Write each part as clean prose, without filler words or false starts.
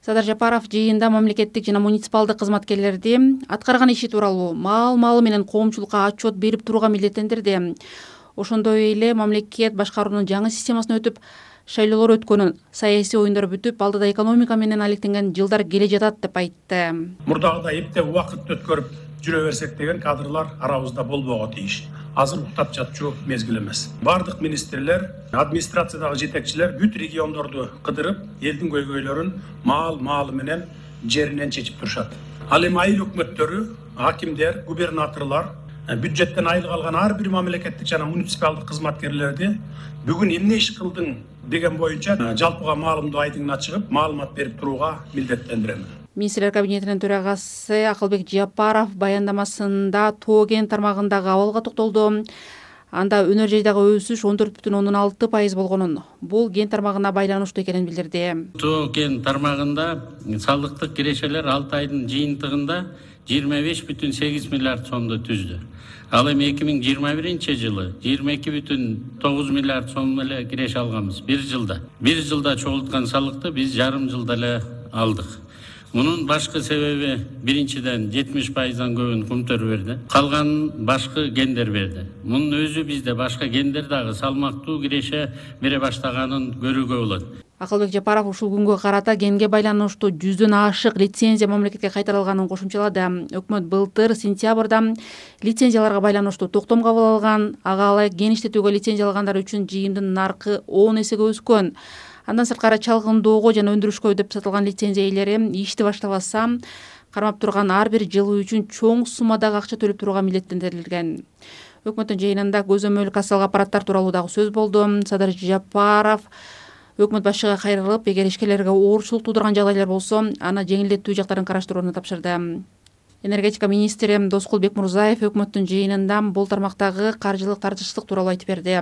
Садыр Жапаров жыйында мамлекеттик жана муниципалдык кызматкерлерди аткарган иши тууралуу маал-маалы менен коомчулукка отчет берип турууга милдеттендирди. Ошондой эле мамлекет башкаруунун жаңы системасына өтүп, шайлоолор өткөнүн, саясий оюндар бүтүп, алдыда экономика менен алектенген жылдар келе жатат деп айтты. Мурдагыдай эптеп убакыт өткөрүп жүрө берсек деген кадрлар арабызда болбого тийиш. Азыр уктап жатчу мезгил эмес. Бардык министрлер, администрациядагы жетекчилер бүт региондорду кыдырып, элдин көйгөйлөрүн маал-маалы менен жеринен чечип турушат. Ал эми айыл өкмөттөрү, акимдер, губернаторлор бюджеттен айлык алган ар бир мамлекеттик жана муниципалдык кызматкерлерди бүгүн эмне иш кылдың деген боюнча жалпыга маалымдоо айтыңына чыгып, маалымат берип турууга милдеттендирем. Министрлер кабинетинин төрагасы Акылбек Жапаров баяндамасында Тоо кен тармагындагы абалга токтолду. Анда өнөр жайдагы өсүш 14,6% болгонун, бул кен тармагына байланыштуу экенин билдирди. Тоо кен тармагында салыктык кирешелер 6 айдын жыйынтыгында 25,8 миллиард сомду түздү. Ал эми 2021 жылы 22,9 миллиард сом эле киреше алганбыз бир жылда. Бир жылда чогулткан салыкты биз жарым жылда эле алдык. Мунун башкы себеби биринчиден 70%дан көбүн Кумтөр берди. Калган башкы гендер берди. Мунун өзү бизде башка гендер дагы салмактуу киреше бере баштаганын көрүүгө болот. Акылбек Жапаров ушул күнгө карата генге байланыштуу 100дөн ашык лицензия мамлекетке кайтарылганын кошумчалады. Өкмөт былтыр сентябрда лицензияларга байланыштуу токтом кабыл алган. Ага ылайык ген иштетүүгө лицензия алгандар үчүн жыйымдын наркы 10 эсеге өскөн. Андан сырткары чалгындоого жана өндүрүшкө деп сатылган лицензия ээлери ишти баштабаса, кармап турган ар бир жылы үчүн чоң суммадагы акча төлөп турууга милдеттендирилген. Өкмөттүн жыйынында көзөмөл кассалык аппараттар тууралуу дагы сөз болду. Садыр Жапаров өкмөт башчыга кайрылып, эгер ишкерлерге оорчулук туудурган жагдайлар болсо, аны жеңилдетүү жактарын караштырууну тапшырды. Энергетика министри Доскул Бекмурзаев өкмөттүн жыйынында бул тармактагы каржылык тартыштык тууралуу айтып берди.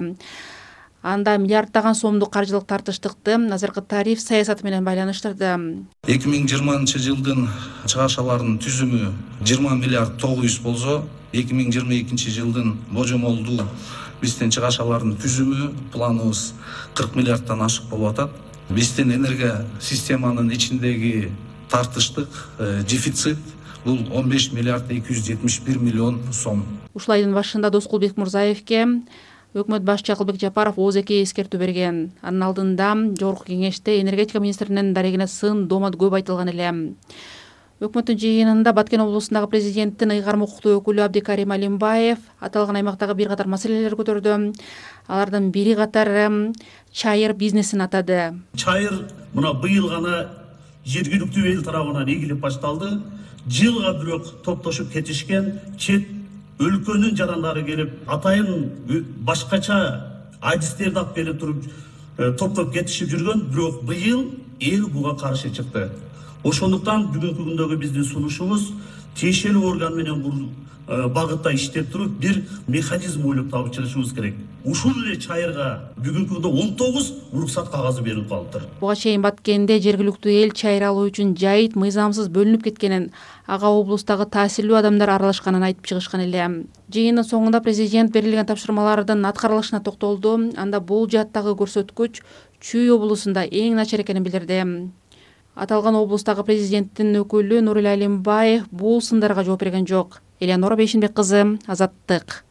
Анда миллиарддаган сомдук каржылык тартыштыкты азыркы тариф саясаты менен байланыштырды. 2020 жылдын чыгашаларынын түзүмү 20 миллиард 900 болсо, 2022 жылдын божомолдуу биздин чыгашалардын түзүмү планыбыз 40 миллиарддан ашык болуп атат. Биздин энергия системанын ичиндеги тартыштык дефицит бул 15 миллиард 271 миллион сом. Ушул айдын башында Доскул Бекмурзаевке өкмөт башчы Акылбек Жапаров ооз-эки эскертүү берген. Анын алдында жогорку кеңеште энергетика министринин дарегине сын доомат көп айтылган эле. Өкмөттүн жыйынында Баткен облусундагы президенттин ыйгарым укуктуу өкүлү Абдикарим Алимбаев аталган аймактагы бир катар маселелер көтөрдү. Алардын бири катары чайыр бизнесин атады. Чайыр мына быйыл гана жергиликтүү эл тарабынан ийгилип башталды. Жылга бирок топтошуп кетишкен чет өлкөнүн жарандары келип атайын башкача адистерди алып келип туруп топтоп кетишип жүргөн, бирок быйыл эл буга каршы чыкты. Ошондуктан бүгүнкү күндөгү биздин сунушубуз тиешелүү орган менен багытта иштеп туруп бир механизм ойлоп табып чыгышыбыз керек. Ушул эле чайырга бүгүнкү күндө 19 уруксат кагазы берилип калыптыр. Буга чейин Баткенде жергиликтүү эл чайыр алуу үчүн жайыт мыйзамсыз бөлүнүп кеткенин, ага облустагы таасирлүү адамдар аралашканын айтып чыгышкан эле. Жыйындын соңунда президент берилген тапшырмалардын аткарылышына токтолду. Анда бул жааттагы көрсөткүч Чүй облусунда эң начар экенин билдирди. Аталган облустагы президенттин өкүлү Нурил Алимбаев бул сындарга жооп берген жок. Элеонора Бейшинбек кызы, Азаттык.